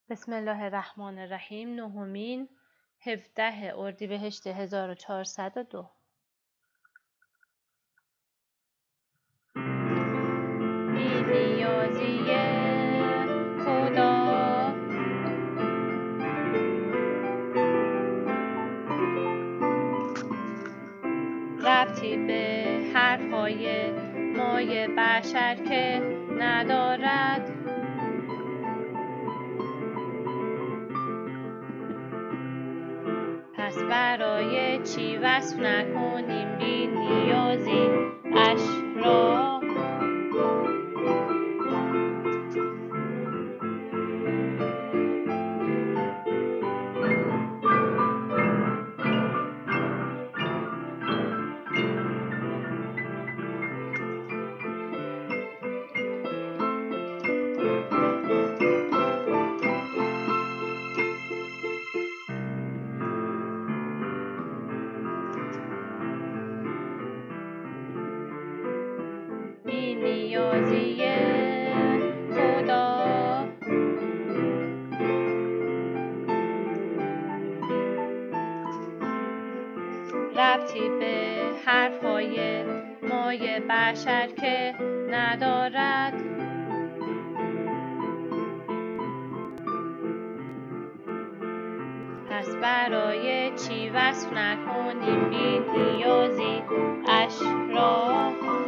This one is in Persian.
بسم الله الرحمن الرحیم. نهمین 17 اردیبهشت 1402. بی‌نیازی خدا ربطی به حرفای مای بشر که ندارد، پس برای چی وصف نکنیم بی نیازی اش را؟ بی‌نیازی خدا ربطی به حرفای مای بشر که ندارد، پس برای چی وصف نکنیم بی نیازی اش را؟